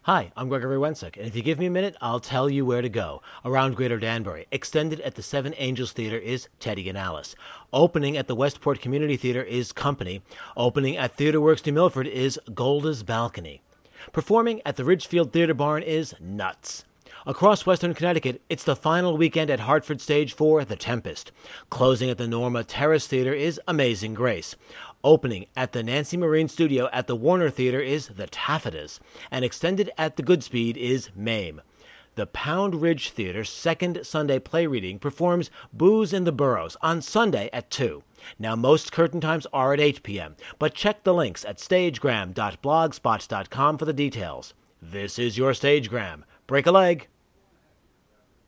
Hi, I'm Gregory Wensick, and if you give me a minute, I'll tell you where to go. Around Greater Danbury, extended at the Seven Angels Theater is Teddy and Alice. Opening at the Westport Community Theater is Company. Opening at Theater Works New Milford is Golda's Balcony. Performing at the Ridgefield Theater Barn is Nuts. Across Western Connecticut, it's the final weekend at Hartford Stage for The Tempest. Closing at the Norma Terrace Theater is Amazing Grace. Opening at the Nancy Marine Studio at the Warner Theater is The Taffetas. And extended at the Goodspeed is Mame. The Pound Ridge Theater's second Sunday play reading performs Booze in the Burrows on Sunday at 2. Now, most curtain times are at 8 p.m., but check the links at stagegram.blogspot.com for the details. This is your Stagegram. Break a leg.